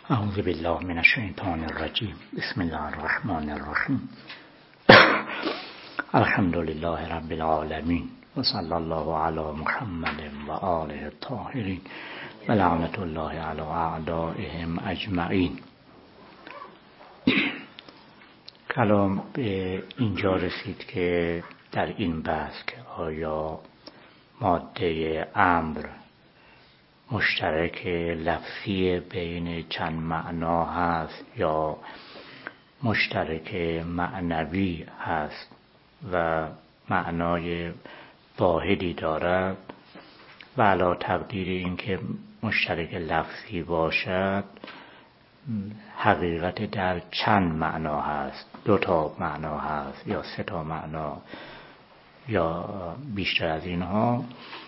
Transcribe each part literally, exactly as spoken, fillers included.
اعوذ بالله من الشیطان الرجیم. بسم الله الرحمن الرحیم. الحمد لله رب العالمین و صلی الله علی محمد و آله الطاهرین و لعنت الله علی اعدائهم اجمعین. کلام به اینجا رسید که در این بحث که آیا ماده امر مشترک لفظی بین چند معنا هست یا مشترک معنوی هست و معنای واحدی دارد و علی تقدیر این که مشترک لفظی باشد حقیقت در چند معنا هست، دو تا معنا هست یا سه تا معنا یا بیشتر از اینها.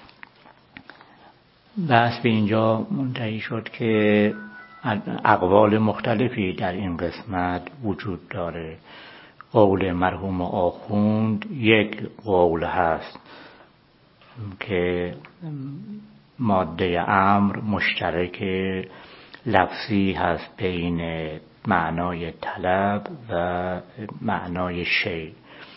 بحث به اینجا منتهی شد که اقوال مختلفی در این قسمت وجود داره. قول مرحوم آخوند یک قول هست که ماده امر مشترک لفظی هست بین معنای طلب و معنای شی.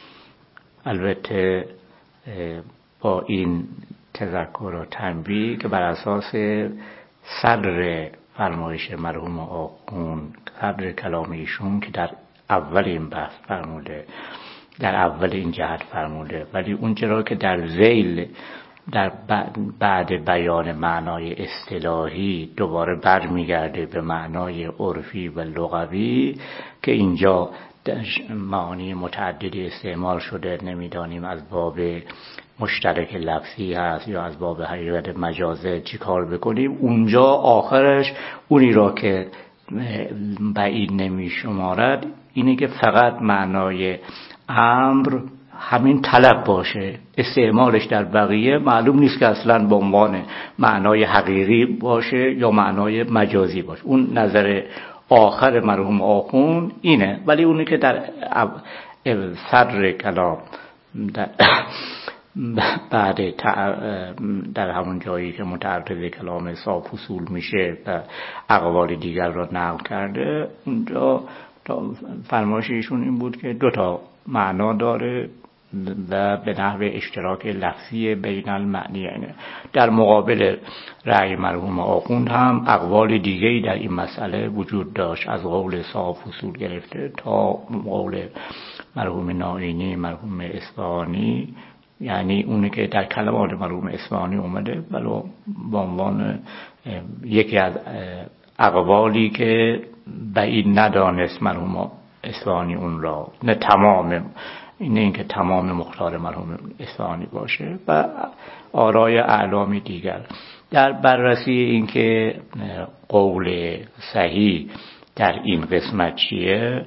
البته با این تذکر و تنبیه که بر اساس صدر فرمایش مرحوم آخوند، صدر کلام ایشون که در اول این بحث فرموده، در اول این جهت فرموده، ولی اون چرا که در ذیل در بعد بیان معنای اصطلاحی دوباره برمیگرده به معنای عرفی و لغوی که اینجا معانی متعددی استعمال شده، نمیدانیم از باب مشترک لفظی هست یا از باب حقیقت مجازه چی کار بکنیم. اونجا آخرش اونی را که بعید نمی شمارد اینه که فقط معنای امر همین طلب باشه، استعمالش در بقیه معلوم نیست که اصلا به عنوان معنای حقیقی باشه یا معنای مجازی باشه. اون نظر آخر مرحوم آخوند اینه، ولی اونی که در صدر کلام در بعد در همون جایی که متعرض کلام صاف اصول میشه و اقوال دیگر را نقل کرده، اونجا فرمایش ایشون این بود که دو تا معنا داره و به نحو اشتراک لفظی بین المعنیین. در مقابل رأی مرحوم آخوند هم اقوال دیگری در این مسئله وجود داشت، از قول صاف اصول گرفته تا قول مرحوم نائینی، مرحوم اصفهانی، یعنی اونی که در کلمات مرحوم اصفهانی اومده ولو به عنوان یکی از اقوالی که بعید ندانست مرحوم اصفهانی اون را، نه تمام، اینه این که تمام مختار مرحوم اصفهانی باشه و آرای اعلامی دیگر. در بررسی این که قول صحیح در این قسمت چیه،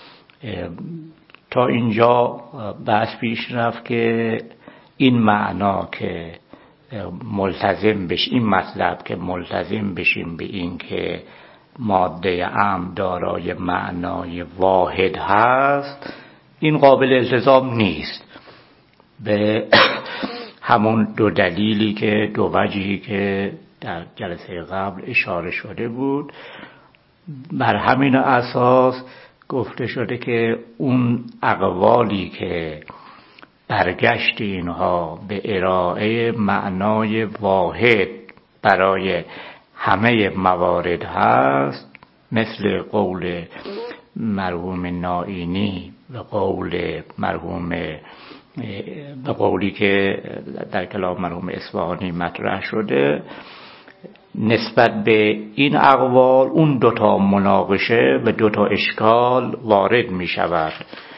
تا اینجا بحث پیش رفت که این معنا که ملتزم بش این مطلب که ملتزم بشیم به این که ماده امر دارای معنای واحد هست، این قابل التزام نیست به همون دو دلیلی که دو وجهی که در جلسه قبل اشاره شده بود. بر همین اساس گفته شده که اون اقوالی که برگشت اینها به ارائه معنای واحد برای همه موارد هست، مثل قول مرحوم نائینی و قول مرحوم و قولی که در کلام مرحوم اصفهانی مطرح شده، نسبت به این اقوال اون دوتا مناقشه و دوتا اشکال وارد می شود.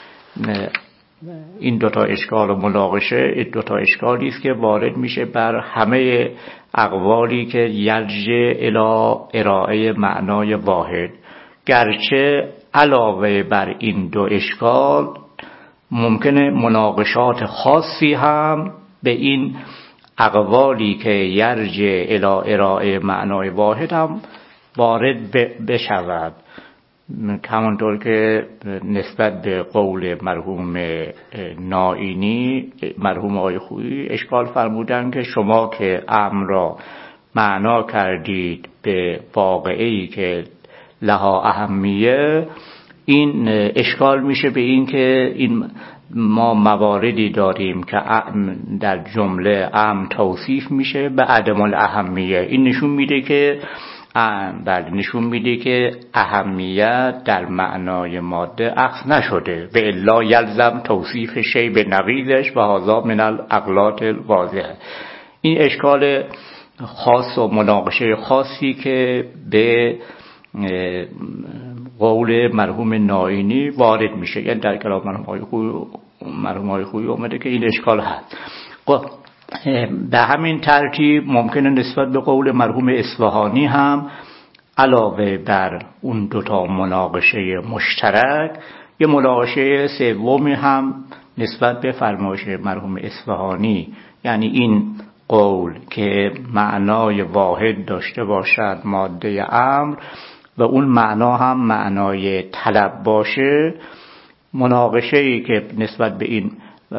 این دوتا اشکال و مناقشه این دوتا اشکالی است که وارد میشه بر همه اقوالی که یرجع الی ارائه معنای واحد، گرچه علاوه بر این دو اشکال ممکنه مناقشات خاصی هم به این اقوالی که یرجع الی ارائه معنای واحد هم وارد بشود. همونطور که نسبت به قول مرحوم نائینی، مرحوم آقای خویی اشکال فرمودن که شما که امر را معنا کردید به واقعی که لها اهمیه، این اشکال میشه به این که این ما مواردی داریم که در جمله امر توصیف میشه به عدم الاهمیه. این نشون میده که بله نشون میده که اهمیت در معنای ماده اخذ نشده، و الا یلزم توصیف شی به نقیضش و هذا من الاغلاط الواضحه. این اشکال خاص و مناقشه خاصی که به قول مرحوم نائینی وارد میشه، یعنی در کلام مرحوم آقای خویی مرحوم آقای خویی اومده که این اشکال هست. به همین ترتیب ممکنه نسبت به قول مرحوم اصفهانی هم علاوه بر اون دوتا مناقشه مشترک یه مناقشه سومی هم نسبت به فرمایش مرحوم اصفهانی، یعنی این قول که معنای واحد داشته باشد ماده امر و اون معنا هم معنای طلب باشه، مناقشه‌ای که نسبت به این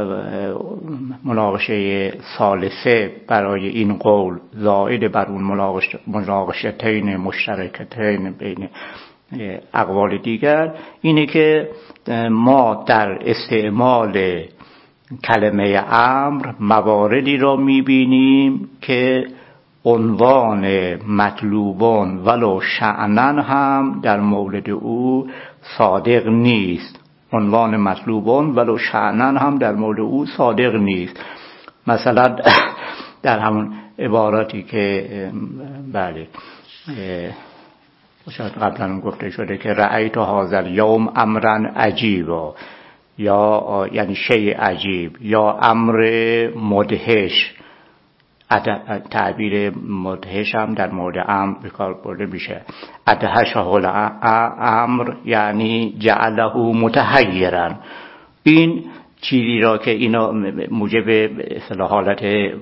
مناقشه ثالثه برای این قول زائد بر اون مناقشتین مشترکتین بین اقوال دیگر، اینه که ما در استعمال کلمه امر مواردی را میبینیم که عنوان مطلوبان ولو شأنن هم در مورد او صادق نیست. عنوان مطلوبان ولو شأنن هم در مورد او صادق نیست. مثلا در همون عباراتی که بله شاید قبلا گفته شده که رأیت هذا اليوم امرا عجیبا، یا یعنی شیء عجیب، یا امر مدهش. تعبیر مدهش هم در مورد امر به کار برده میشه. ادهشه الامر یعنی جعله متحیرا. این چیزی را که اینا موجب اصطلاح حالت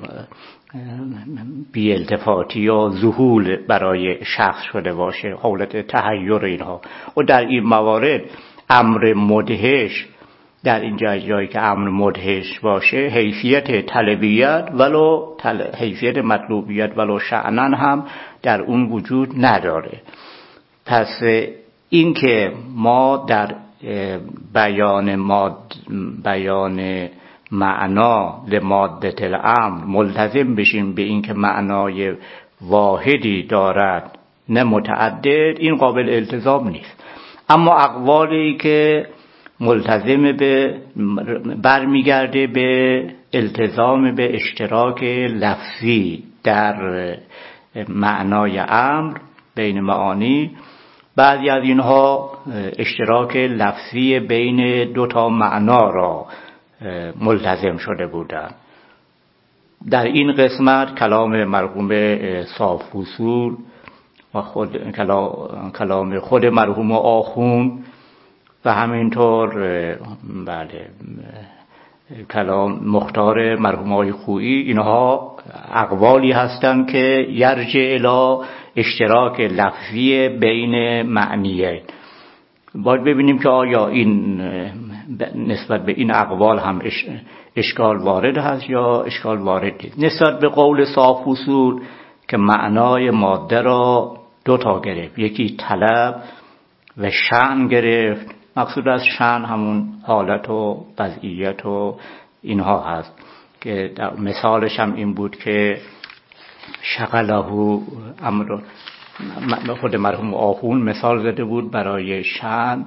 بی التفاتی و ذهول برای شخص شده باشه، حالت تحیر اینها، و در این موارد امر مدهش در این جایی که امر مدهش باشه حیثیت طلبیت ولو تل... حیثیت مطلوبیت ولو شأنن هم در اون وجود نداره. پس این که ما در بیان ماد بیان معنا لماده الامر ملتزم بشیم به این که معنای واحدی دارد نه متعدد، این قابل التزام نیست. اما اقوالی که ملتزم به برمیگرده به التزام به اشتراک لفظی در معنای امر بین معانی، بعضی از اینها اشتراک لفظی بین دو تا معنا را ملتزم شده بودند. در این قسمت کلام مرحوم صاف اصول و خود کلام خود مرحوم آخوند و همینطور بله کلام مختار مرحوم آقای خویی، اینها اقوالی هستند که یرجع الی اشتراک لفظی بین معنیه. باید ببینیم که آیا این نسبت به این اقوال هم اشکال وارد هست یا اشکال وارد نیست. نسبت به قول صاف اصول که معنای ماده را دو تا گرفت، یکی طلب و شأن گرفت. مقصود از شأن همون حالت و وضعیت و اینها هست که مثالش هم این بود که شغله امر، خود مرحوم آخوند مثال زده بود برای شأن،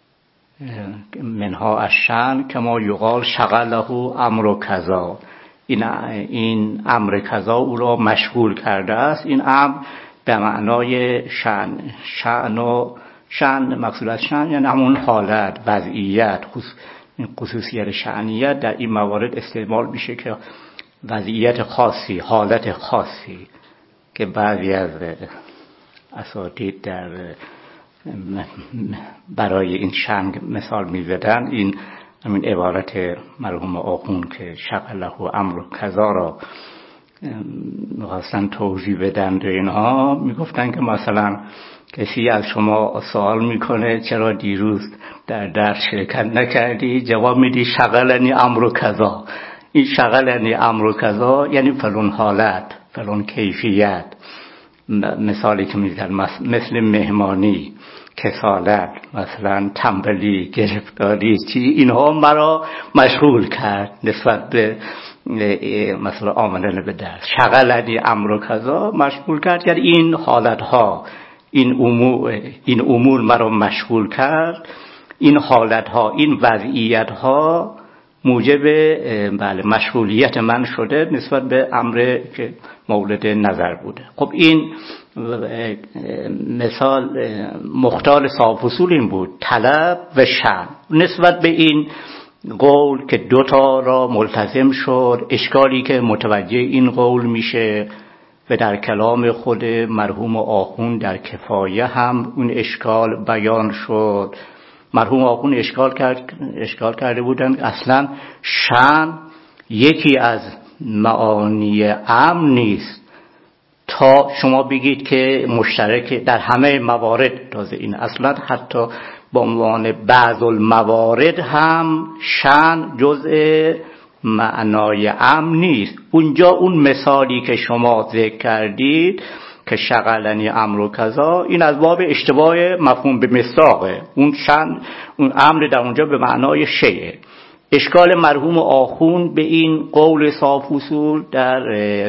منها از شأن که ما یقال شغله امر کذا، این این امر کذا او را مشغول کرده است. این امر به معنای شأن، شأن و شأن مقصود از شأن یعنی همون حالت، وضعیت، خصوصیت شأنیت در این موارد استعمال میشه که وضعیت خاصی، حالت خاصی که بعضی از اساتید در برای این شأن مثال میزدن. این همین عبارت مرحوم آخوند که شغله امر کذا را میخواستن توضیح بدن و اینها میگفتن که مثلا کسی از شما سوال میکنه چرا دیروز در درس شرکت نکردی، جواب میدی شغلنی امر کذا. این شغلنی امر کذا یعنی فلان حالت، فلان کیفیت، مثالی که میزد مثل مهمانی، کسالت، مثلا تنبلی، گرفتاری، چی اینها مرا مشغول کرد نسبت به مثلا آمدن به درس. شغلنی امر و کذا مشغول کرد، یعنی این حالتها، این امور این امور مرا مشغول کرد. این حالتها، این وضعیتها موجب بله مشغولیت من شده نسبت به امر که مورد نظر بوده. خب این مثال مختار صاحب اصول این بود، طلب و شأن. نسبت به این قول که دوتا را ملتزم شد، اشکالی که متوجه این قول میشه و در کلام خود مرحوم آخوند در کفایه هم اون اشکال بیان شد. مرحوم آخوند اشکال کرد اشکال کرده بودند اصلا شأن یکی از معانی امن نیست تا شما بگید که مشترک در همه موارد. تازه این اصلا حتی با عنوان بعض الموارد هم شأن جزء معنای امن نیست. اونجا اون مثالی که شما ذکر کردید که شغلنی امر و کذا، این از باب اشتباه مفهوم به مصداقه. اون شأن، اون امر در اونجا به معنای شیء. اشکال مرحوم آخوند به این قول صاحب اصول در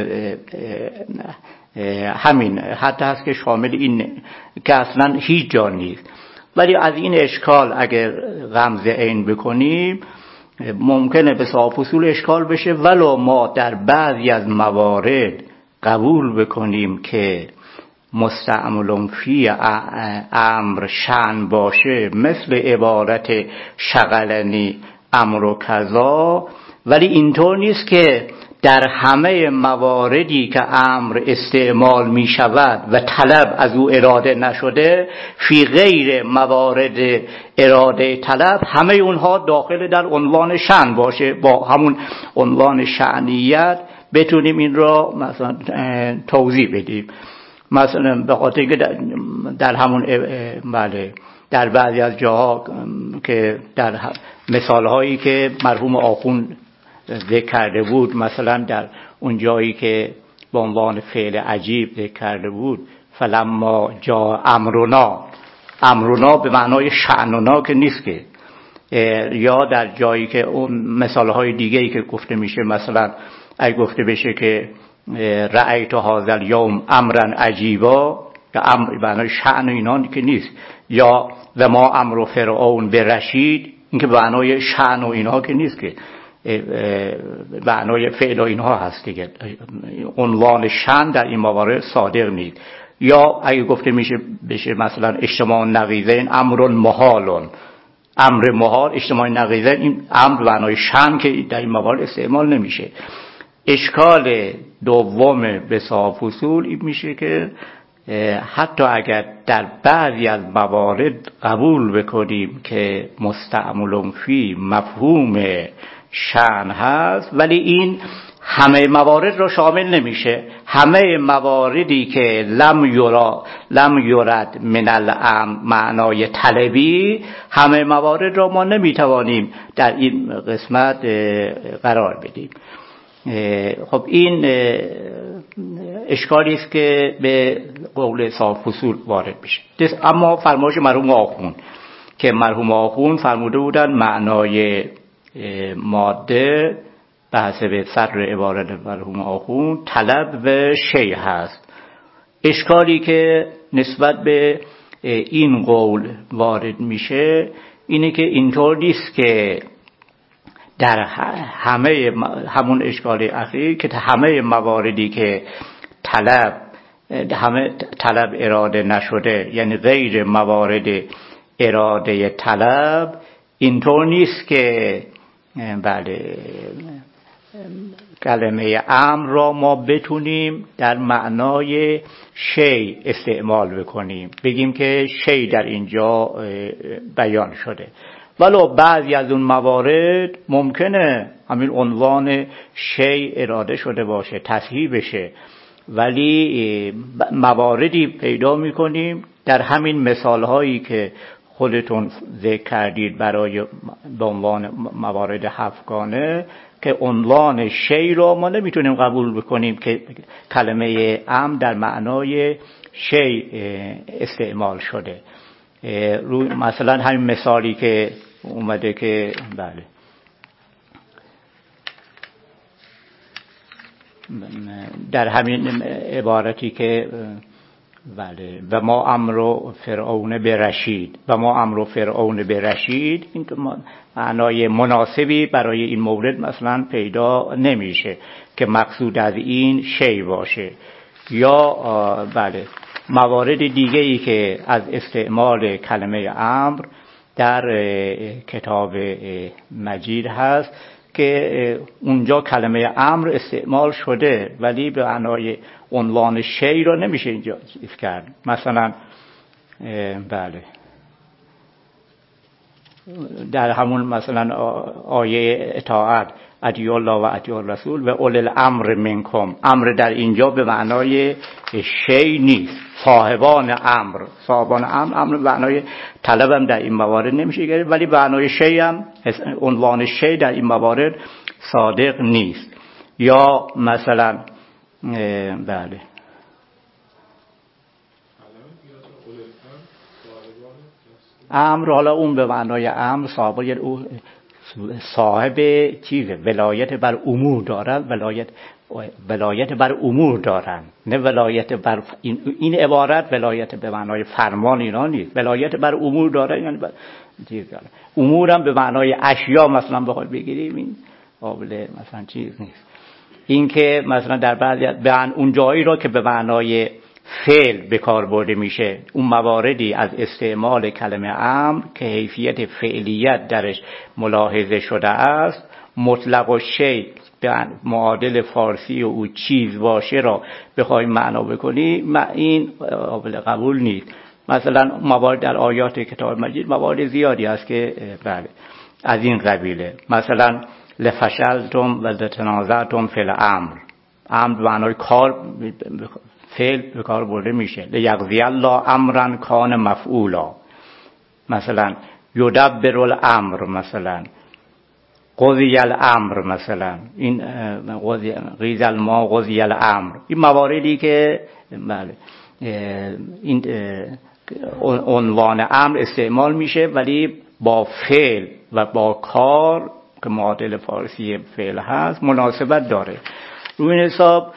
همین حتی هست که شامل این که اصلا هیچ جا نیست. ولی از این اشکال اگر غمزه عین بکنیم ممکنه به صاحب اصول اشکال بشه، ولو ما در بعضی از موارد قبول بکنیم که مستعمل فی امر شأن باشه، مثل عبارت شغلنی امر و کذا، ولی اینطور نیست که در همه مواردی که امر استعمال می شود و طلب از او اراده نشده، فی غیر موارد اراده طلب همه اونها داخل در عنوان شأن باشه. با همون عنوان شأنیت بتونیم این را مثلا توضیح بدیم. مثلا به خاطر که در, در همون بله در بعضی از جاها که در مثال هایی که مرحوم آخوند ذکر کرده بود، مثلا در اون جایی که به عنوان فعل عجیب ذکر کرده بود، فلما جاء امرنا، امرنا به معنای شأننا که نیست که، یا در جایی که اون مثال های دیگه‌ای که گفته میشه، مثلا اگه گفته بشه که رأیت هذا الیوم امرا عجیبا، که امر به معنای شأن و اینا که نیست، یا و ما امر فرعون برشید، این که به معنای شأن و اینا که نیست، که معنای فعل و اینها هست دیگه. عنوان شأن در این موارد صادق نیست. یا اگه گفته میشه بشه مثلا اجتماع نقیضین امر محال، امر محال اجتماع نقیضین، این امر به معنای شأن که در این موارد استعمال نمیشه. اشکال دوم به صاحب اصول این میشه که حتی اگر در بعضی از موارد قبول بکنیم که مستعمل فی مفهوم شأن هست، ولی این همه موارد را شامل نمیشه. همه مواردی که لم یرا لم یرد من الامر معنای طلبی، همه موارد را ما نمیتوانیم در این قسمت قرار بدیم. خب این اشکالی است که به قول صاحب اصول وارد میشه. اما فرمایش مرحوم آخوند که مرحوم آخوند فرموده بودن معنای ماده به حسب سر عبارت مرحوم آخوند طلب و شیء هست. اشکالی که نسبت به این قول وارد میشه اینه که اینطور نیست که در همه همون اشکال اخیر که همه مواردی که طلب همه طلب اراده نشده، یعنی غیر موارد اراده طلب، اینطور نیست که بله کلمه امر را ما بتونیم در معنای شی استعمال بکنیم، بگیم که شی در اینجا بیان شده. ولو بعضی از اون موارد ممکنه همین عنوان شی اراده شده باشه، تصحیح بشه، ولی مواردی پیدا میکنیم در همین مثال هایی که خودتون ذکر کردید برای به عنوان موارد هفتگانه که عنوان شی رو ما نمیتونیم قبول بکنیم که کلمه امر در معنای شی استعمال شده. روی مثلا همین مثالی که اومده که بله در همین عبارتی که بله و ما امر فرعون به رشید و ما امر فرعون به رشید، این معنای مناسبی برای این مورد مثلا پیدا نمیشه که مقصود از این شی باشه. یا بله موارد دیگه ای که از استعمال کلمه امر در کتاب مجید هست که اونجا کلمه امر استعمال شده ولی به معنای عنوان شی رو نمیشه اینجا چیز کرد. مثلا بله در همون مثلا آیه اطاعت اطیعوا الله و اطیعوا الرسول و اولی الامر منکم، امر در اینجا به معنای شی نیست، صاحبان امر. صاحبان امر امر به معنای طلب هم در این موارد نمیشه گرفت، ولی به معنای شی هم عنوان شی در این موارد صادق نیست. یا مثلا بله امر، حالا اون به معنای امر صاحب او صاحب چیزه، ولایت بر امور دارن، ولایت ولایت بر امور دارن، نه ولایت بر این, این عبارت ولایت به معنای فرمان اینا نیست، ولایت بر امور دارن یعنی بر چیز دارن. امور هم به معنای اشیا مثلا بخواد بگیریم این قابل مثلا چیز نیست. این که مثلا در بعضی بیان اون جایی را که به معنای فعل به کار برده میشه، اون مواردی از استعمال کلمه امر که حیثیت فعلیت درش ملاحظه شده است، مطلق و شی به معادل فارسی و او چیز باشه را بخوایم معنا بکنی، این قابل قبول نیست. مثلا موارد در آیات کتاب مجید موارد زیادی است که بله از این قبیله. مثلا لفشلتم و لتنازعتم فی الامر، امر به معنای کار فعل به کار برده میشه. لیقضی الله امرا کان مفعولا، مثلا یدبر الامر، مثلا قضی الامر، مثلا این غیظ الماء قضی الامر. این مواردی که بله این عنوان امر استعمال میشه ولی با فعل و با کار که معادل فارسی فعل هست مناسبت داره. روی این حساب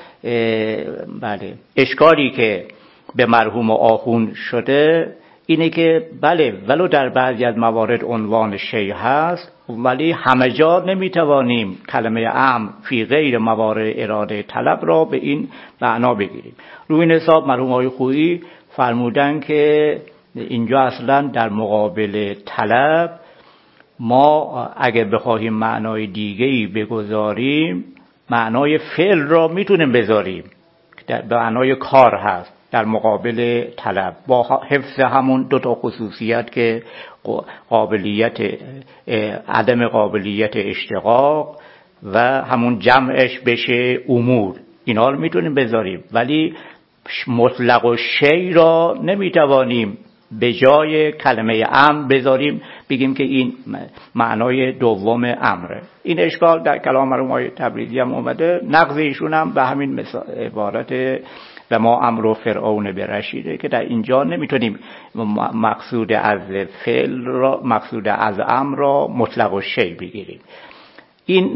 بله اشکالی که به مرحوم آخوند شده اینه که بله ولو در بعضی از موارد عنوان شی هست ولی همه جا نمیتوانیم کلمه امر فی غیر موارد اراده طلب را به این معنا بگیریم. روی این حساب مرحوم آقای خویی فرمودن که اینجا اصلا در مقابل طلب ما اگه بخواهیم معنای دیگه‌ای بگذاریم معنای فعل را میتونیم بذاریم که به معنای کار هست در مقابل طلب، با حفظ همون دو تا خصوصیت که قابلیت عدم قابلیت اشتقاق و همون جمعش بشه امور، اینا رو میتونیم بذاریم ولی مطلق و شی را نمیتوانیم به جای کلمه امر بذاریم بگیم که این معنای دوم امره. این اشکال در کلام مرحوم آقای تبریزی هم اومده، نقض ایشون هم به همین عبارت و ما امر فرعون به رشیده که در اینجا نمیتونیم مقصود از فعل را مقصود از امر را مطلق و شی بگیریم. این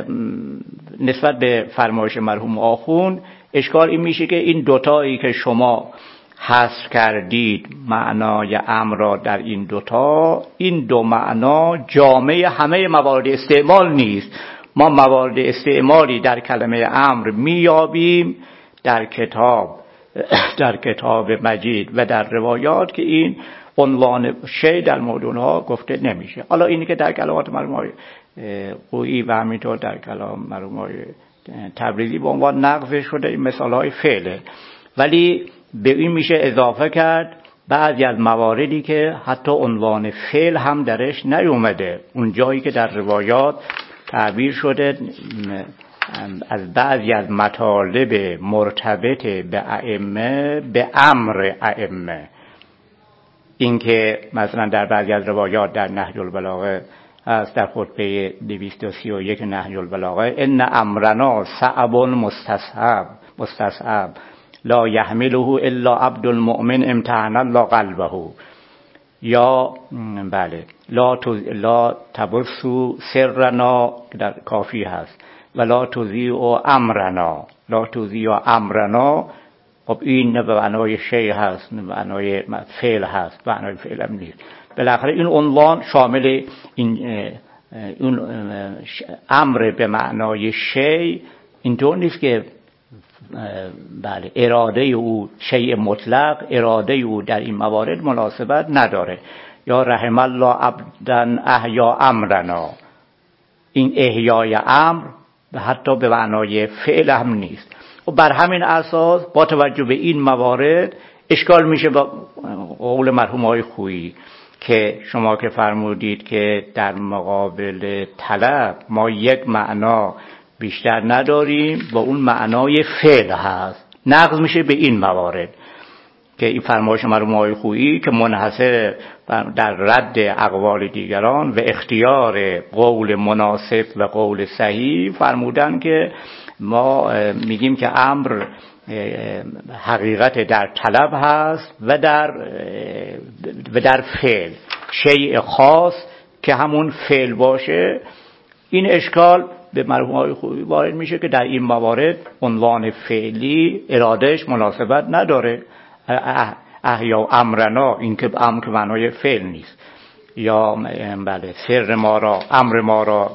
نسبت به فرمایش مرحوم آخوند اشکال این میشه که این دوتایی که شما حذف کردید معنای امر را در این دوتا، این دو معنا جامع همه موارد استعمال نیست. ما موارد استعمالی در کلمه امر میابیم در کتاب در کتاب مجید و در روایات که این عنوان شی در مورد اونها گفته نمیشه. حالا اینی که در کلمات مرحوم آقای خویی و همینطور در کلام مرحوم آقای تبریزی به عنوان نقض شده این مثالهای فعله، ولی به این میشه اضافه کرد بعضی از مواردی که حتی عنوان فعل هم درش نیومده. اون جایی که در روایات تعبیر شده از بعضی از مطالب مرتبط به ائمه به امر ائمه، این که مثلا در بعضی از روایات در نهج البلاغه هست در خطبه دویست و سی و یک نهج البلاغه: ان امرنا صعب مستصعب مستصعب لا یحمله الا عبد المؤمن امتحن الله قلبه. یا بله لا لا تبسو سرنا در کافی هست ولا تضیع امرنا لا تضیع امرنا. خب این نه به معنای شی هست نه به معنای فعل هست، به معنای فعل هم نیست. بالاخره این عنوان شامل این اون امر به معنای شی اینطور نیست که بله اراده او شیء مطلق، اراده او در این موارد مناسبت نداره. یا رحم الله عبدا احیا امرنا، این احیای امر و حتی به معنای فعل هم نیست. و بر همین اساس با توجه به این موارد اشکال میشه با قول مرحوم آقای خویی که شما که فرمودید که در مقابل طلب ما یک معنا بیشتر نداریم و اون معنای فعل هست. نقض میشه به این موارد که این فرمایش مرحوم آقای خویی که منحصر در رد اقوال دیگران و اختیار قول مناسب و قول صحیح فرمودن که ما میگیم که امر حقیقت در طلب هست و در و در فعل، شیء خاص که همون فعل باشه. این اشکال به مرحوم آقای خویی وارد میشه که در این موارد عنوان فعلی ارادهش مناسبت نداره. احیا امرنا، این که امر که معنای فعل نیست. یا بله سر ما را، امر ما را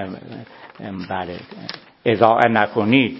بله اضاعه نکنید.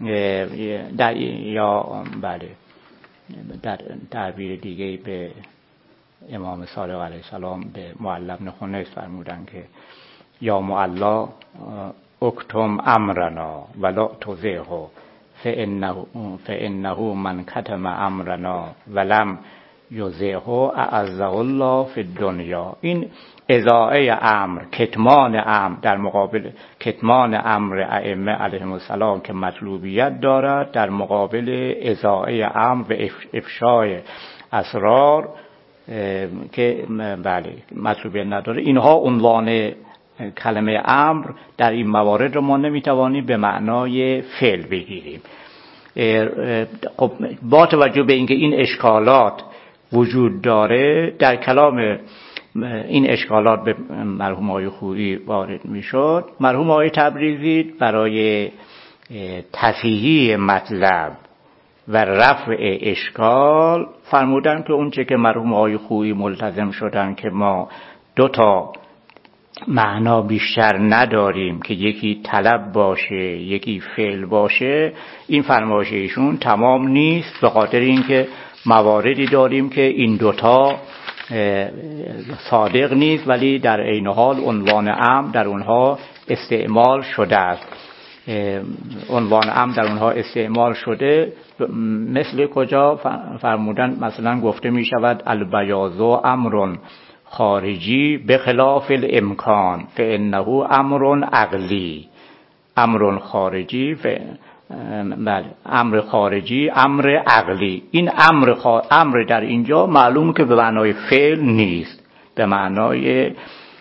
در یا بله در تعبیر دیگه به امام صادق علیه السلام به معلی بن خنیس فرمودن که یا معلی اکتم امرنا ولا تضعه فانه فانه من کتم امرنا ولم یضعه اعزه الله فی الدنیا. این اضاعه امر، کتمان امر در مقابل کتمان امر ائمه علیهم السلام که مطلوبیت دارد، در مقابل اضاعه امر و افشای اسرار که بله مطلوبیت نداره، اینها عنوان کلمه امر در این موارد رو ما نمیتوانیم به معنای فعل بگیریم. خب با توجه به اینکه این اشکالات وجود داره، در کلام این اشکالات به مرحوم آقای خویی وارد میشد، مرحوم آقای تبریزی برای تصحیح مطلب و رفع اشکال فرمودن که اونچه که مرحوم آقای خویی ملتزم شدن که ما دو تا معنا بیشتر نداریم که یکی طلب باشه یکی فعل باشه، این فرمایش ایشون تمام نیست، به خاطر اینکه مواردی داریم که این دوتا صادق نیست ولی در عین حال عنوان امر در اونها استعمال شده است. عنوان امر در اونها استعمال شده مثل کجا فرمودن؟ مثلا گفته می شود البیاض امر خارجی به خلاف الامکان فانه امر عقلی. امر خارجی ف... بله امر خارجی امر عقلی. این امر خ... امر در اینجا معلوم که به معنای فعل نیست، به معنای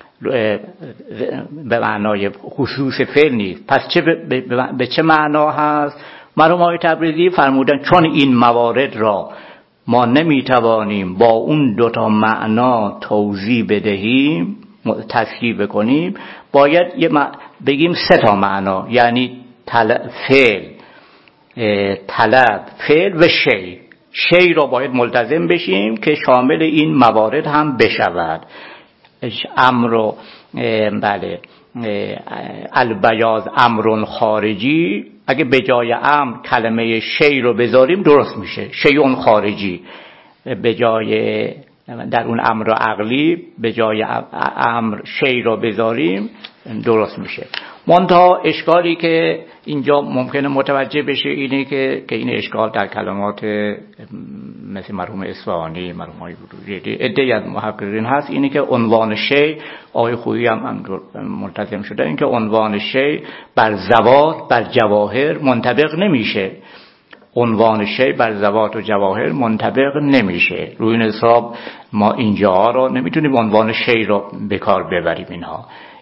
به معنای خصوص فعل نیست. پس چه به, به... به چه معنا هست؟ مرحوم آقای تبریزی فرمودن چون این موارد را ما نمیتوانیم با اون دوتا معنا توضیح بدهیم، تصحیح بکنیم، باید یه م... بگیم سه تا معنا، یعنی طلب، فعل، طلب، فعل و شی. شی را باید ملتزم بشیم که شامل این موارد هم بشود. امر بله البیاض امر خارجی، اگه به جای امر کلمه شی رو بذاریم درست میشه، شیء خارجی. به جای در اون امر عقلی به جای امر شی رو بذاریم درست میشه. منتها اشکالی که اینجا ممکنه متوجه بشه اینه که که این اشکال در کلمات مثل مرحوم اصفهانی، مرحوم های بروجردی، عده‌ای از محققین هست، اینه که عنوان شی، آقای خویی هم ملتزم شده، این که عنوان شی بر ذوات بر جواهر منطبق نمیشه. عنوان شی بر ذوات و جواهر منطبق نمیشه. روی این حساب ما اینجا را نمیتونیم عنوان شی را به کار ببریم. اینها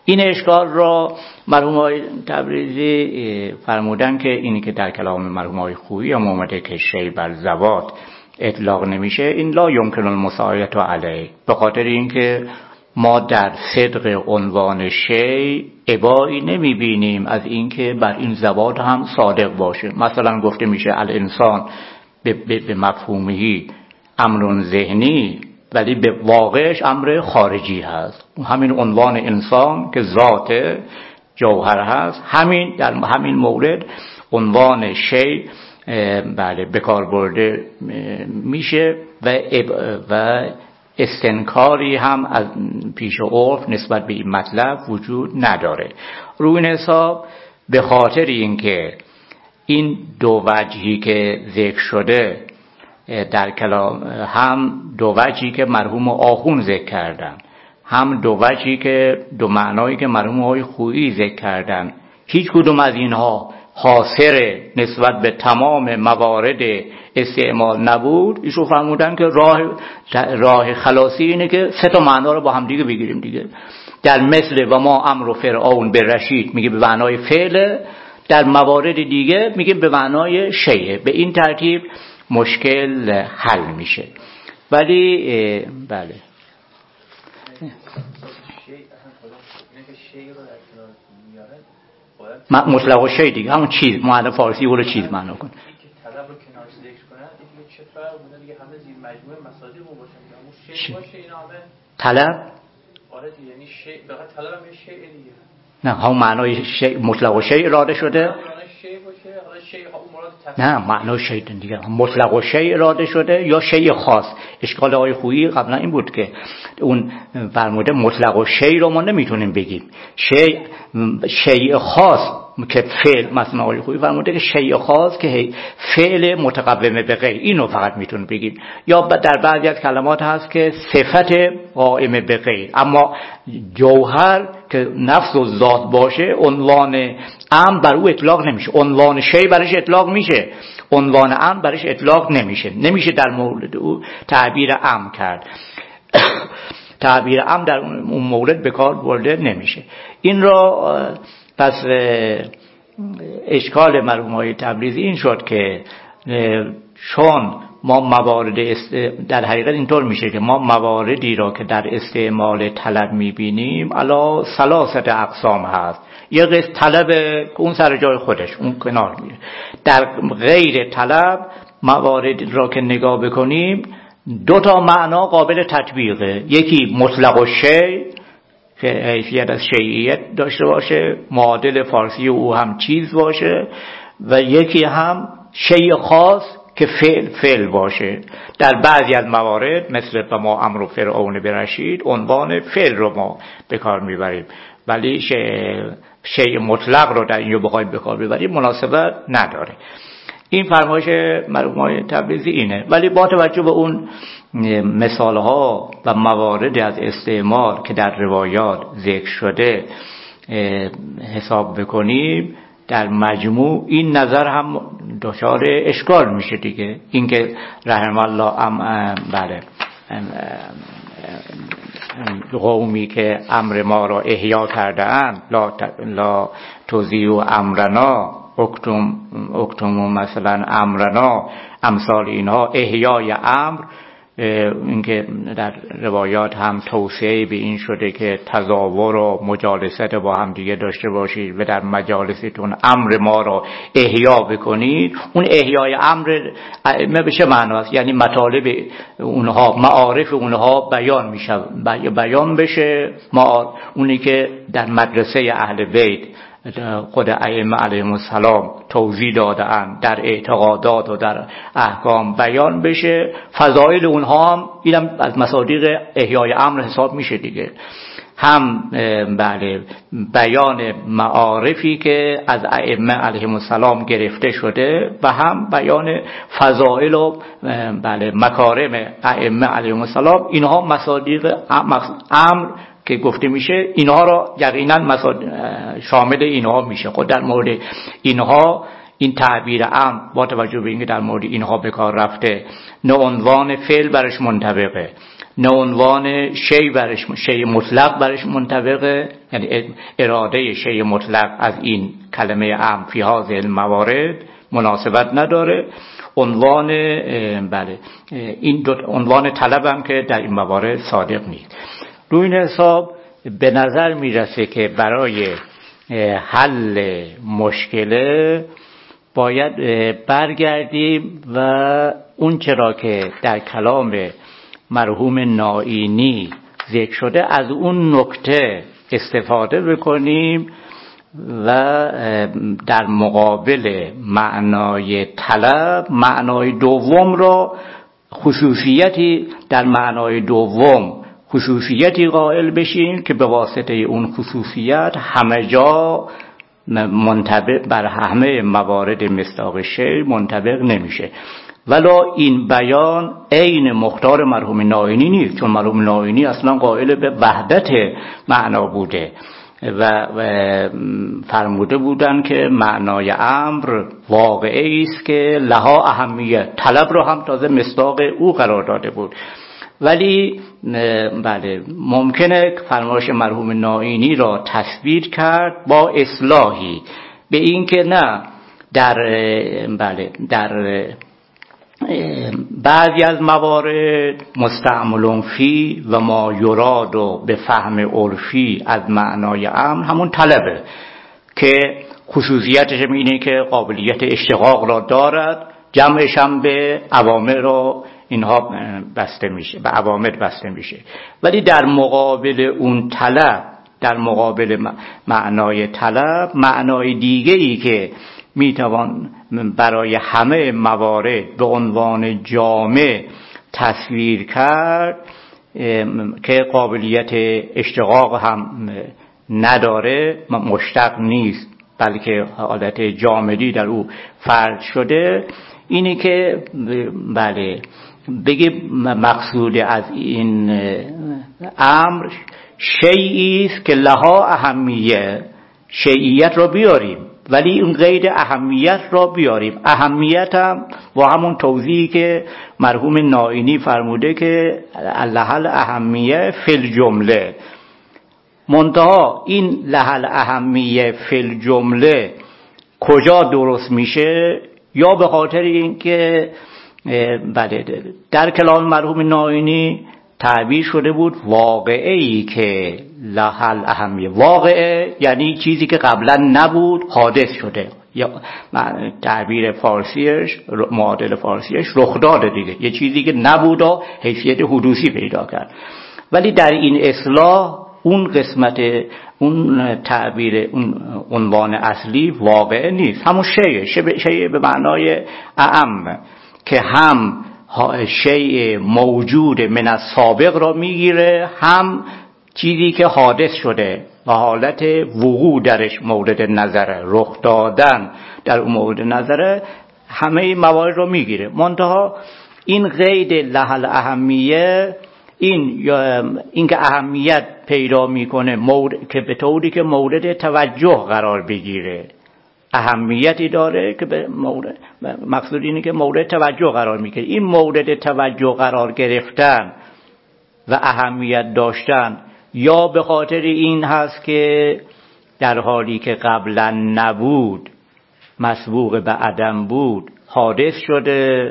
این اشکال را مرحوم آقای تبریزی فرمودن که اینی که در کلام مرحوم آقای خویی هم اومده که شی بر زوات اطلاق نمیشه، این لا یمکن المساعدة علیه، به خاطر اینکه ما در صدق عنوان شی ابایی نمیبینیم از اینکه بر این زوات هم صادق باشه. مثلا گفته میشه الانسان به, به, به مفهومهی امر ذهنی، ولی به واقعش امر خارجی هست. همین عنوان انسان که ذات جوهر هست، همین در همین مورد عنوان شی بله به کار برده میشه و و استنکاری هم از پیش عرف نسبت به این مطلب وجود نداره. روی این حساب به خاطر اینکه این دو وجهی که ذکر شده در کلام، هم دو وجهی که مرحوم آخوند ذکر کردن، هم دو وجهی که دو معنایی که مرحوم آقای خویی ذکر کردن، هیچ کدوم از اینها حاصر نسبت به تمام موارد استعمال نبود. ایشون فرمودن که راه راه خلاصی اینه که سه تا معنا رو با هم دیگه بگیریم دیگه. در مثل و ما امر فرعون به رشید میگه به معنای فعل، در موارد دیگه میگه به معنای شیء. به این ترتیب مشکل حل میشه. ولی بله مطلق و شی دیگه همون چیز، معنی فارسی رو چیز معنا کن. طلب رو کنارش ذکر کنن دیگه چه فرق بوده دیگه، همه زیر مجموعه مصادیق رو باشن، شی باشه اینا همه طلب. آره دیگه، یعنی شی فقط طلب هم شی دیگه، نه هم معنای شی مطلق و شی اراده شده، شی باشه حالا شی ها مراد تفسیر، نه معنای شی دیگه مطلق و شی اراده شده یا شی خاص. اشکال آقای خویی قبلا این بود که اون فرموده مطلق و شی رو ما نمیتونیم بگیم، شی شی خاص که فعل، مثلا آقای خویی فرموده که شی خاص که فعل متقوم به غیر، اینو فقط میتونیم بگیم. یا در بعضی از کلمات هست که صفت قائم به غیر، اما جوهر که نفس و ذات باشه عنوان امر بر او اطلاق نمیشه، عنوان شی برش اطلاق میشه، عنوان امر برش اطلاق نمیشه. نمیشه در مورد او تعبیر امر کرد. تعبیر امر در اون مورد به کار برده نمیشه. این را پس اشکال مرحوم آقای تبریزی این شد که چون ما موارد است... در حقیقت اینطور میشه که ما مواردی را که در استعمال طلب میبینیم علا ثلاثه اقسام هست. یه قسم طلب اون سر جای خودش، اون کنار میره. در غیر طلب موارد را که نگاه بکنیم دو تا معنا قابل تطبیقه. یکی مطلق و شی که حیثیت از شیعیت داشته باشه، معادل فارسی او هم چیز باشه، و یکی هم شیء خاص که فعل فعل باشه. در بعضی از موارد مثل ما امر فرعون به رشید عنوان فعل رو ما به کار میبریم، ولی شیء مطلق رو در اینجا بخوایم به کار ببریم مناسبت نداره. این فرمایش مرحوم تبریزی اینه. ولی با توجه به اون مثالها و موارد از استعمال که در روایات ذکر شده حساب بکنیم، در مجموع این نظر هم دچار اشکال میشه دیگه. اینکه رحم الله ام بله قومی که امر ما را احیا کرده اند، لا لا توزیع امرنا اکتم اکتم مثلا امرنا، امثال اینها احیای امر. اینکه در روایات هم توصیه به این شده که تزاور و مجالست با هم دیگه داشته باشید و در مجالستون امر ما را احیا بکنید. اون احیای امر ائمه به چه معناست؟ یعنی مطالب اونها، معارف اونها بیان میشه، بیان بشه. ما اونی که در مدرسه اهل بیت خود ائمه علیهم السلام توضیح دادن در اعتقادات و در احکام بیان بشه. فضائل اونها هم اینم از مصادیق احیای امر حساب میشه دیگه. هم بله بیان معارفی که از ائمه علیهم السلام گرفته شده و هم بیان فضائل و بله مکارم ائمه علیهم السلام. اینها مصادیق امر که گفته میشه، اینها را یقینا شامل اینها میشه. خود در مورد اینها این تعبیر امر با توجه به اینکه در مورد اینها به کار رفته، نه عنوان فعل برش منطبقه، نه عنوان شی برش شی مطلق برش منطبقه، یعنی اراده شی مطلق از این کلمه امر فی هذه الموارد مناسبت نداره. عنوان بله این دو عنوان طلب هم که در این موارد صادق نیست. روی این حساب به نظر میرسه که برای حل مشکل باید برگردیم و اون چرا که در کلام مرحوم نائینی ذکر شده از اون نکته استفاده بکنیم و در مقابل معنای طلب معنای دوم را خصوصیتی در معنای دوم خصوصیتی قائل بشیم که به واسطه اون خصوصیت همه جا منطبق بر همه موارد مصداق شی منطبق نمیشه. ولا این بیان عین مختار مرحوم نائینی نیست، چون مرحوم نائینی اصلا قائل به وحدت معنا بوده و فرموده بودن که معنای امر واقعی است که لها اهمیت. طلب رو هم تازه مصداق او قرار داده بود. ولی بله ممکنه فرمایش مرحوم نائینی را تصویر کرد با اصلاحی به این که نه در بله در بعضی از موارد مستعملون فی و ما یراد و به فهم عرفی از معنای امر همون طلبه که خصوصیتش اینه که قابلیت اشتقاق را دارد، جمعش هم به اوامر را اینها بسته میشه، به اوامر بسته میشه. ولی در مقابل اون طلب، در مقابل معنای طلب معنای دیگه‌ای که میتوان برای همه موارد به عنوان جامع تصویر کرد که قابلیت اشتقاق هم نداره، مشتق نیست بلکه حالت جامدی در او فرض شده، اینی که بله بگه مقصود از این امر شیئی است که لها اهمیت، شیعیت را بیاریم ولی اون قید اهمیت را بیاریم. اهمیت هم با همون توضیحی که مرحوم نائینی فرموده که لحل اهمیه فی الجمله، منتها این لحل اهمیه فی الجمله کجا درست میشه؟ یا به خاطر اینکه بله در کلام مرحوم نائینی تعبیر شده بود واقعی که لحل اهمیه، واقعه یعنی چیزی که قبلا نبود حادث شده، یا تعبیر فارسیش معادل فارسیش رخ داده دیگه، یه چیزی که نبود و حیثیت حدوثی پیدا کرد. ولی در این اصلاح اون قسمت اون تعبیر اون عنوان اصلی واقع نیست، همون شیء شیء به معنای اعم که هم شیء موجود من السابق را میگیره، هم چیزی که حادث شده و حالت وقوع درش مورد نظره، رخ دادن در اون مورد نظره، همه موارد رو میگیره. منتها این قید لحل اهمیه این این که اهمیت پیدا میکنه مورد که به طوری که مورد توجه قرار بگیره، اهمیتی داره که به مورد مقصود اینه که مورد توجه قرار میگیره. این مورد توجه قرار گرفتن و اهمیت داشتن یا به خاطر این هست که در حالی که قبلا نبود مسبوق به عدم بود حادث شده،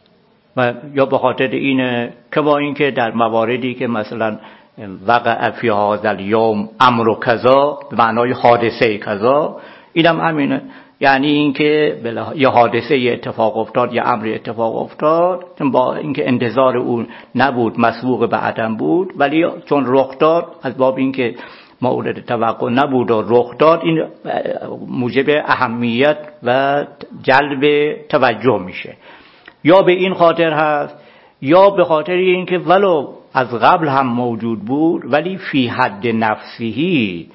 و یا به خاطر اینه که با اینکه در مواردی که مثلا وقع فی هذا الیوم امر کذا به معنای حادثه کذا، اینم همینه، یعنی اینکه یه حادثه اتفاق افتاد یا امر اتفاق افتاد با اینکه انتظار اون نبود مسبوق به عدم بود، ولی چون رخ داد از باب اینکه مورد توقع نبود و رخ داد، این موجب اهمیت و جلب توجه میشه. یا به این خاطر هست یا به خاطر اینکه ولو از قبل هم موجود بود ولی فی حد نفسهی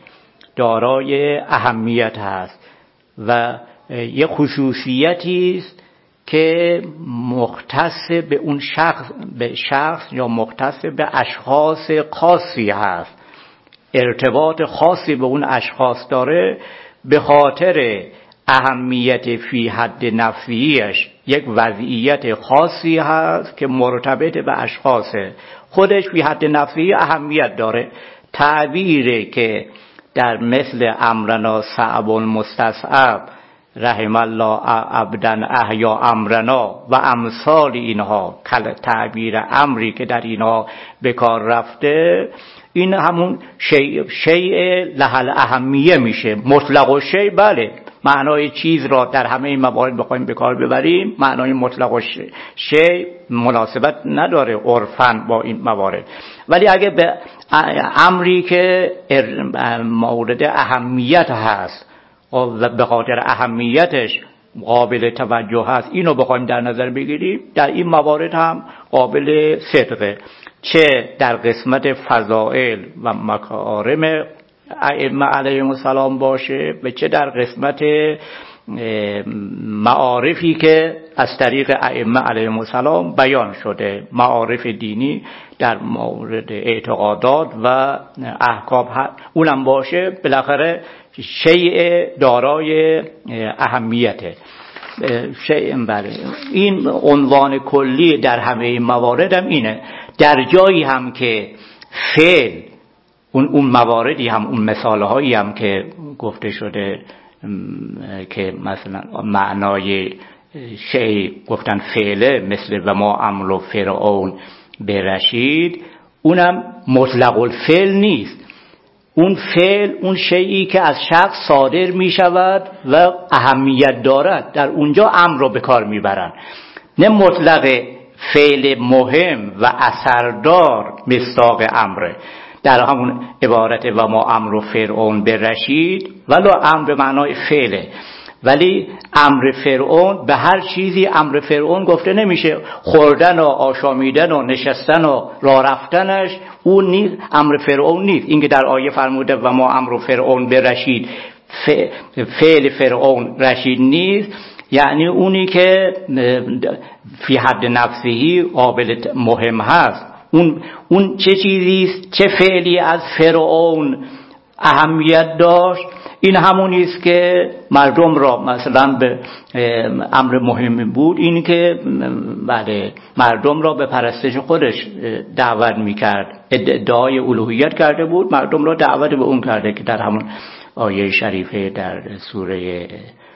دارای اهمیت هست و یه خصوصیتی است که مختص به اون شخص به شخص یا مختص به اشخاص خاصی هست، ارتباط خاصی به اون اشخاص داره، به خاطر اهمیت فی حد نفسیش یک وضعیت خاصی هست که مرتبط به اشخاصه، خودش فی حد نفسی اهمیت داره. تعبیری که در مثل امرنا صعب مستصعب رحم الله عبدا احیا امرنا و امثال اینها، تعبیر امری که در اینها به کار رفته، این همون شیء شیء لحل اهمیه میشه. مطلق و شیء بله، معنای چیز را در همه این موارد بخوایم به کار ببریم، معنای مطلق و شیء مناسبت نداره عرفاً با این موارد. ولی اگه به امری که مورد اهمیت هست و به خاطر اهمیتش قابل توجه هست اینو بخوایم در نظر بگیریم، در این موارد هم قابل صدقه، چه در قسمت فضائل و مکارم ائمه علیهم السلام باشه و چه در قسمت معارفی که از طریق ائمه علیهم السلام بیان شده، معارف دینی در مورد اعتقادات و احکام اونم باشه، بالاخره شیء دارای اهمیته. شیء بله، این عنوان کلی در همه این موارد هم اینه. در جایی هم که فعل اون اون مواردی هم اون مثال هایی هم که گفته شده که مثلا معنای شیء گفتن فعله، مثل و ما امر فرعون به رشید، اونم مطلق الفعل نیست. اون فعل اون شیئی که از شخص صادر می شود و اهمیت دارد، در اونجا امر رو به کار می برن، نه مطلق فعل مهم و اثردار مصداق امره. در همون عبارت و ما امر فرعون به رشید، ولو امر به معنای فعله، ولی امر فرعون به هر چیزی امر فرعون گفته نمیشه. خوردن و آشامیدن و نشستن و راه رفتنش اون نیست، امر فرعون نیست. اینکه در آیه فرموده و ما امر فرعون به رشید، فعل فرعون رشید نیست، یعنی اونی که فی حد نفسی قابل مهم هست. اون اون چه چیزیست، چه فعلی از فرعون اهمیت داشت، این همونی است که مردم را مثلا به امر مهم بود، این که بله مردم را به پرستش خودش دعوت میکرد، ادعای الوهیت کرده بود، مردم را دعوت به اون کرده که در همون آیه شریفه در سوره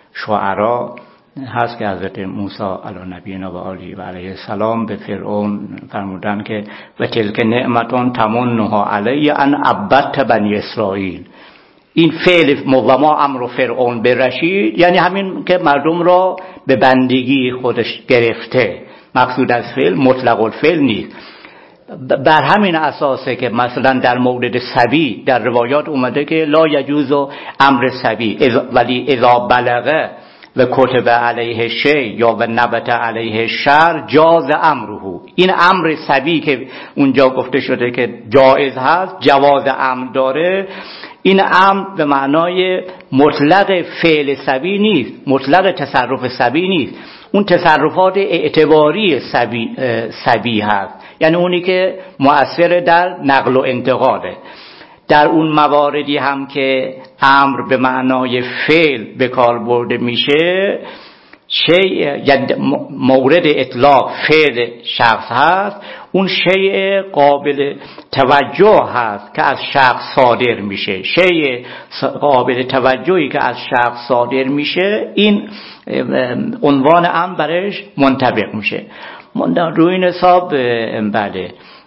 شعراء هست که حضرت موسی علی نبینا و آله و علیه السلام به فرعون فرمودن که و تلک نعمتون تمنها علی ان عبدت بنی اسرائیل. این فعل و ما امر فرعون به رشید یعنی همین که مردم را به بندگی خودش گرفته. مقصود از فعل مطلق الفعل نیست. بر همین اساسه که مثلا در مورد صبی در روایات اومده که لا یجوز امر صبی ولی اذا بلغه و کتب علیه شی یا و نبت علیه شر جاز امره. این امر صبی که اونجا گفته شده که جایز هست، جواز امر داره، این امر به معنای مطلق فعل صبی نیست، مطلق تصرف صبی نیست. اون تصرفات اعتباری صبی صبی هست، یعنی اونی که مؤثر در نقل و انتقاله. در اون مواردی هم که امر به معنای فعل به کار برده میشه، شیء یعنی مورد اطلاق فعل شخص هست، اون شیء قابل توجه هست که از شخص صادر میشه. شیء قابل توجهی که از شخص صادر میشه، این عنوان امر برش منطبق میشه. روی این حساب بله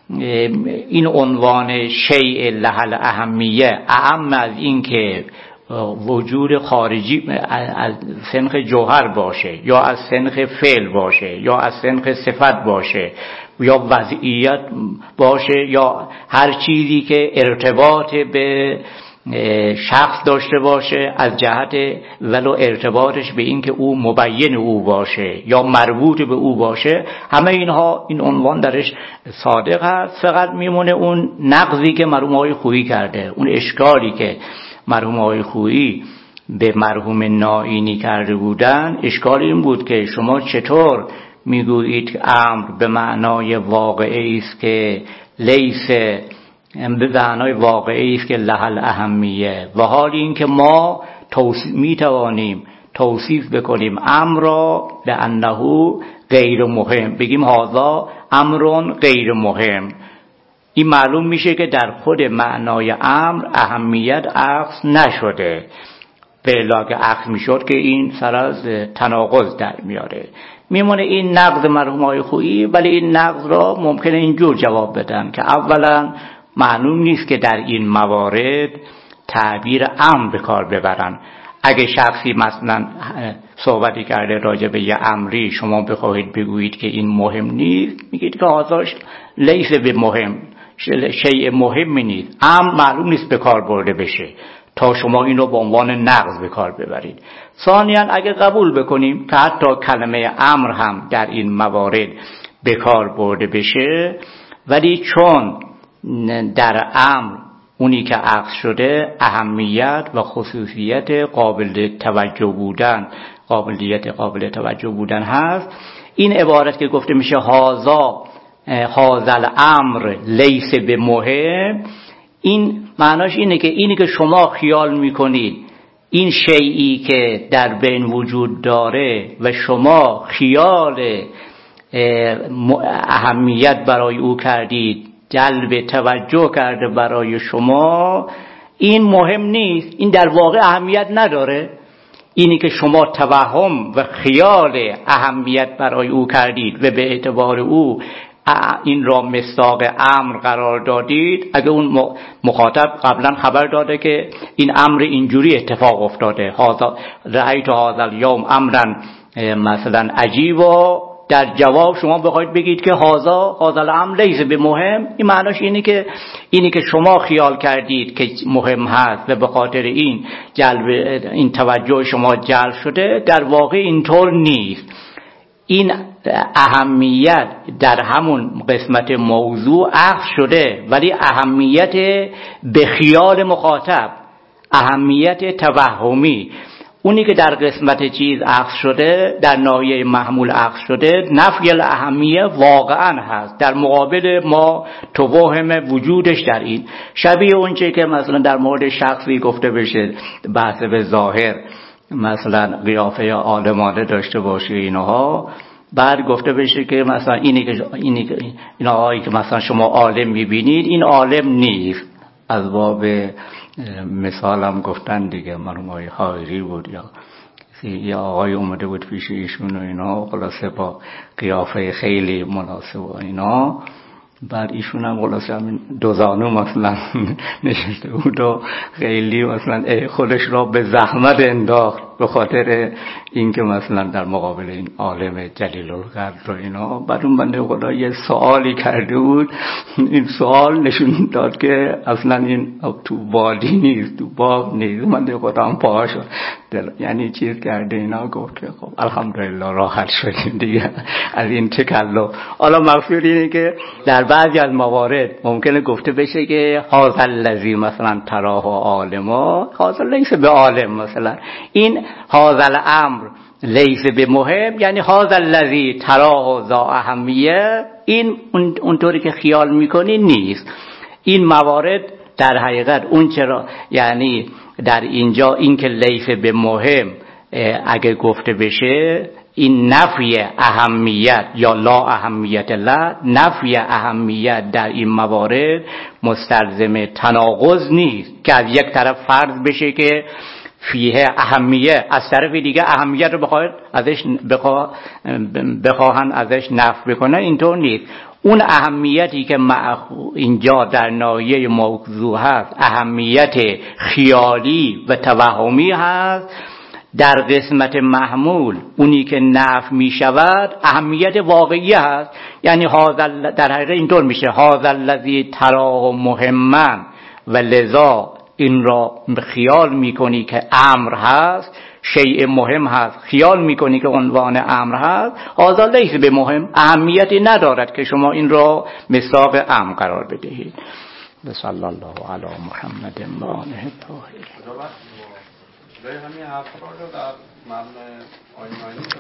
این عنوان شیء لحل اهمیه اعم از این که وجود خارجی از سنخ جوهر باشه یا از سنخ فعل باشه یا از سنخ صفت باشه یا وضعیت باشه یا هر چیزی که ارتباط به شخص داشته باشه از جهت ولو ارتباطش به این که او مبین او باشه یا مربوط به او باشه، همه اینها این عنوان درش صادق هست. فقط میمونه اون نقضی که مرحوم آقای خویی کرده، اون اشکالی که مرحوم آقای خویی به مرحوم نائینی کرده بودن. اشکال این بود که شما چطور میگویید که امر به معنای واقعی است که لیس به معنای واقعی است که لحل اهمیه، و حال این که ما می توانیم توصیف بکنیم امر را به انه غیر مهم، بگیم هذا امر غیر مهم، این معلوم میشه که در خود معنای امر اهمیت اخذ نشده. به الاگه اخذ میشد که این سر از تناقض در میاره. میمونه این نقض مرحوم آقای خویی، ولی این نقض را ممکنه اینجور جواب بدن که اولا معلوم نیست که در این موارد تعبیر امر به کار ببرن. اگه شخصی مثلا صحبتی کرده راجع به یه امری، شما بخواهید بگویید که این مهم نیست، میگید که آزاش لیس به مهم، شیء مهمی نیست، امر معلوم نیست به کار برده بشه تا شما این رو به عنوان نقض به کار ببرید. ثانیاً اگه قبول بکنیم که حتی کلمه امر هم در این موارد به کار برده بشه، ولی چون در امر اونی که عقد شده اهمیت و خصوصیت قابل توجه بودن، قابلیت قابل توجه بودن هست، این عبارت که گفته میشه هازا هازل امر لیس به مهم، این معناش اینه که اینی که شما خیال میکنید این شیئی که در بین وجود داره و شما خیال اهمیت برای او کردید، جلب توجه کرده برای شما، این مهم نیست، این در واقع اهمیت نداره. اینی که شما توهم و خیال اهمیت برای او کردید و به اعتبار او این را مصداق امر قرار دادید، اگه اون مخاطب قبلا خبر داده که این امر اینجوری اتفاق افتاده، هذا رأیت هذا اليوم امرا مثلا عجیبا، در جواب شما بخواید بگید که هذا هذا الامر لیس به مهم، این معناش اینه که اینی که شما خیال کردید که مهم هست و به خاطر این جلب این توجه شما جلب شده، در واقع اینطور نیست. این اهمیت در همون قسمت موضوع اخذ شده، ولی اهمیت به خیال مخاطب، اهمیت توهمی، اونی که در قسمت چیز اخذ شده، در ناحیه محمول اخذ شده، نفی الاهمیه واقعا هست در مقابل ما توهم وجودش در این. شبیه اونچه که مثلا در مورد شخصی گفته بشه بحث به ظاهر، مثلا قیافه عالمانه داشته باشه اینها، بعد گفته بشه که مثلا اینی که اینی که اینهایی که مثلا شما عالم میبینید این عالم نیست. از باب مثالم گفتن دیگه، مرحوم آقای حائری بود یا یا آقای اومده بود پیش ایشون و اینا، خلاصه با قیافه خیلی مناسب و اینا، بعد ایشون هم خلاصه همین دوزانو مثلا نشسته بود و خیلی مثلا خودش را به زحمت انداخت به خاطر اینکه مثلا در مقابل این عالم جلیل القدر و اینا. بعد اون بنده خدا یه سوالی کرده بود، این سوال نشون داد که اصلا این تو وادی نیست، تو باغ نیست. بنده خدا هم پاها شد، یعنی چیز کرده اینا، گفت که خب الحمدلله راحت شدیم دیگه از این تکلف. حالا مقصود اینه که در بعضی از موارد ممکنه گفته بشه که هذا الذی مثلا تراه عالما هذا لیس به عالم، مثلا این هذا الامر لیس به مهم، یعنی هذا الذی تراه ذا اهمیه، این اونطوری که خیال میکنی نیست. این موارد در حقیقت اون چرا، یعنی در اینجا این که لیس به مهم اگه گفته بشه، این نفی اهمیت یا لا اهمیت لا، نفی اهمیت در این موارد مستلزم تناقض نیست که از یک طرف فرض بشه که فیه اهمیه، از طرف دیگه اهمیت رو بخواهد ازش بخواهن ازش نفی بکنن، اینطور نیست. اون اهمیتی که اینجا در ناحیه موضوع هست اهمیت خیالی و توهمی هست، در قسمت محمول اونی که نفی می شود اهمیت واقعی هست. یعنی در حقیقت اینطور میشه هذا الذی تراه مهما و لذا این را خیال میکنی که امر هست، شیء مهم هست، خیال میکنی که عنوان امر هست، هذا لیس به مهم، اهمیتی ندارد که شما این را مصداق امر قرار بدهید. صلی الله علی محمد و آله الطاهرین.